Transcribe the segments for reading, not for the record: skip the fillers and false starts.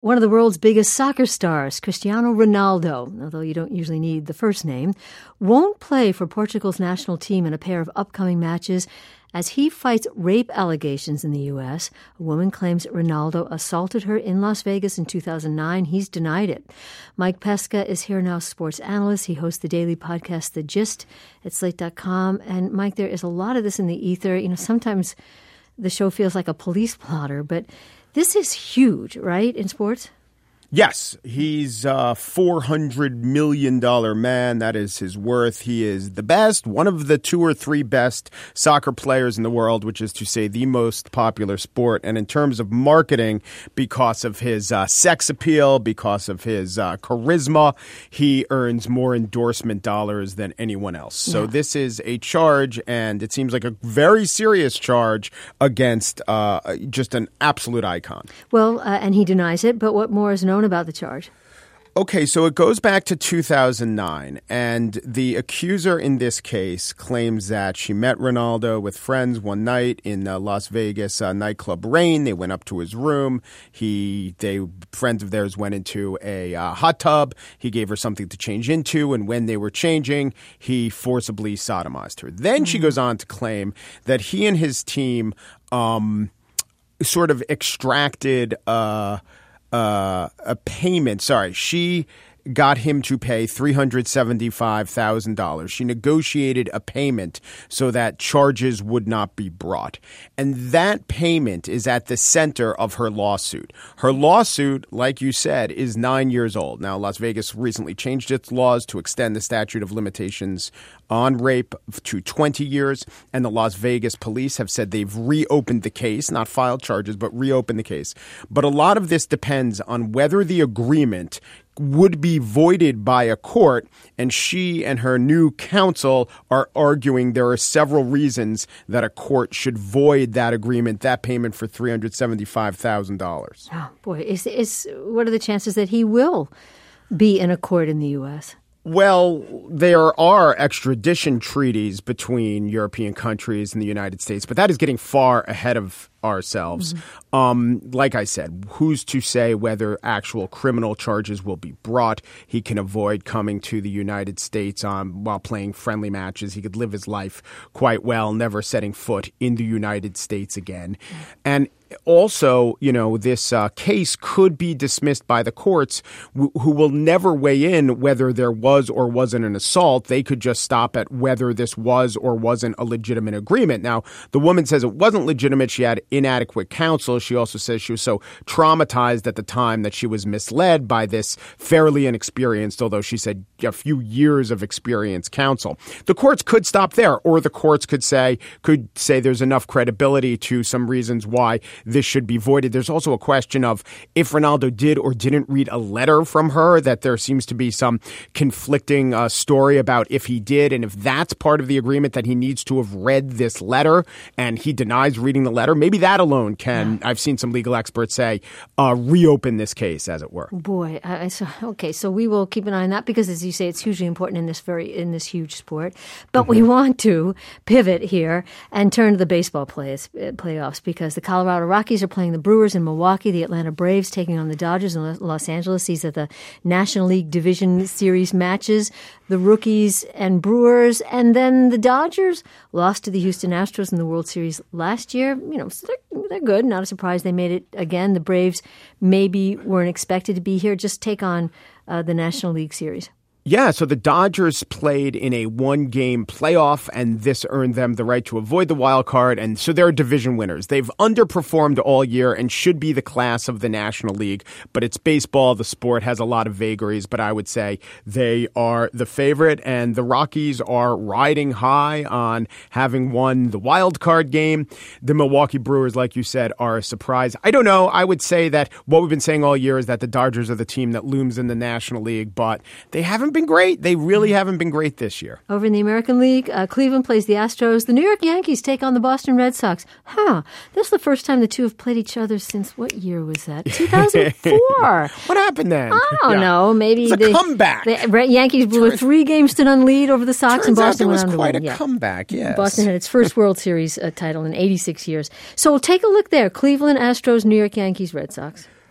One of the world's biggest soccer stars, Cristiano Ronaldo, although you don't usually need the first name, won't play for Portugal's national team in a pair of upcoming matches as he fights rape allegations in the U.S. A woman claims Ronaldo assaulted her in Las Vegas in 2009. He's denied it. Mike Pesca is here now, sports analyst. He hosts the daily podcast, The Gist, at Slate.com. And Mike, there is a lot of this in the ether. You know, sometimes the show feels like a police blotter, but this is huge, right, in sports? Yes, he's a $400 million man. That is his worth. He is the best, one of the 2 or 3 best soccer players in the world, which is to say the most popular sport. And in terms of marketing, because of his sex appeal, because of his charisma, he earns more endorsement dollars than anyone else. So this is a charge, and it seems like a very serious charge against just an absolute icon. Well, and he denies it, but what more is known about the charge? Okay, so it goes back to 2009, and the accuser in this case claims that she met Ronaldo with friends one night in Las Vegas nightclub Rain. They went up to his room. Friends of theirs went into a hot tub. He gave her something to change into, and when they were changing, he forcibly sodomized her. Then she goes on to claim that he and his team sort of extracted a payment. She got him to pay $375,000. She negotiated a payment so that charges would not be brought. And that payment is at the center of her lawsuit. Her lawsuit, like you said, is 9 years old. Now, Las Vegas recently changed its laws to extend the statute of limitations on rape to 20 years, and the Las Vegas police have said they've reopened the case, not filed charges, but reopened the case. But a lot of this depends on whether the agreement would be voided by a court, and she and her new counsel are arguing there are several reasons that a court should void that agreement, that payment for $375,000. Oh, boy. What are the chances that he will be in a court in the U.S.? Well, there are extradition treaties between European countries and the United States, but that is getting far ahead of ourselves. Like I said, who's to say whether actual criminal charges will be brought? He can avoid coming to the United States while playing friendly matches. He could live his life quite well, never setting foot in the United States again. And also, this case could be dismissed by the courts who will never weigh in whether there was or wasn't an assault. They could just stop at whether this was or wasn't a legitimate agreement. Now, the woman says it wasn't legitimate. She had inadequate counsel. She also says she was so traumatized at the time that she was misled by this fairly inexperienced, although she said a few years of experience, counsel. The courts could stop there, or the courts could say there's enough credibility to some reasons why this should be voided. There's also a question of if Ronaldo did or didn't read a letter from her, that there seems to be some conflicting story about if he did, and if that's part of the agreement that he needs to have read this letter and he denies reading the letter, maybe that alone can, I've seen some legal experts say, reopen this case, as it were. Boy, so we will keep an eye on that because, as you say, it's hugely important in this huge sport. But we want to pivot here and turn to the baseball playoffs because the Colorado Rockies are playing the Brewers in Milwaukee, the Atlanta Braves taking on the Dodgers in Los Angeles. These are the National League Division Series matches. The Rockies and Brewers, and then the Dodgers lost to the Houston Astros in the World Series last year. So they're good. Not a surprise they made it again. The Braves maybe weren't expected to be here. Just take on the National League Series. Yeah, so the Dodgers played in a one-game playoff, and this earned them the right to avoid the wild card, and so they're division winners. They've underperformed all year and should be the class of the National League, but it's baseball. The sport has a lot of vagaries, but I would say they are the favorite, and the Rockies are riding high on having won the wild card game. The Milwaukee Brewers, like you said, are a surprise. I don't know. I would say that what we've been saying all year is that the Dodgers are the team that looms in the National League, but they haven't been great. They really haven't been great this year. Over in the American League, Cleveland plays the Astros. The New York Yankees take on the Boston Red Sox. This is the first time the two have played each other since, what year was that? 2004. What happened then? I don't know. Maybe it's a comeback. The Yankees blew a 3-game to none lead over the Sox, and Boston went on to win. It was quite a comeback, yes. Boston had its first World Series title in 86 years. So take a look there. Cleveland, Astros, New York Yankees, Red Sox.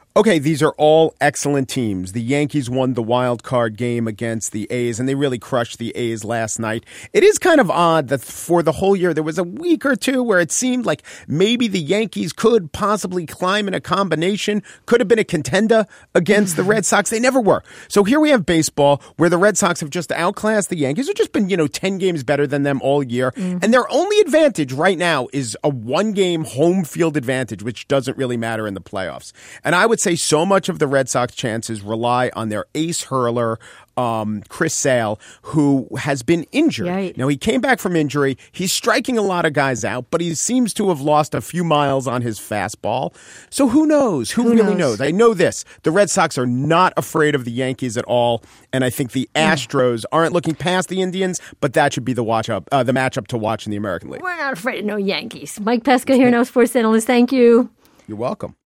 Okay, these are all excellent teams. The Yankees won the wild card game against the A's, and they really crushed the A's last night. It is kind of odd that for the whole year, there was a week or two where it seemed like maybe the Yankees could possibly climb in a combination, could have been a contender against the Red Sox. They never were. So here we have baseball where the Red Sox have just outclassed the Yankees, who've just been, 10 games better than them all year. And their only advantage right now is a one-game home field advantage, which doesn't really matter in the playoffs. And I would say so much of the Red Sox chances rely on their ace hurler, Chris Sale, who has been injured. Right. Now, he came back from injury. He's striking a lot of guys out, but he seems to have lost a few miles on his fastball. So who knows? Who really knows? I know this. The Red Sox are not afraid of the Yankees at all, and I think the Astros aren't looking past the Indians, but that should be the matchup to watch in the American League. We're not afraid of no Yankees. Mike Pesca here, now sports analyst. Thank you. You're welcome.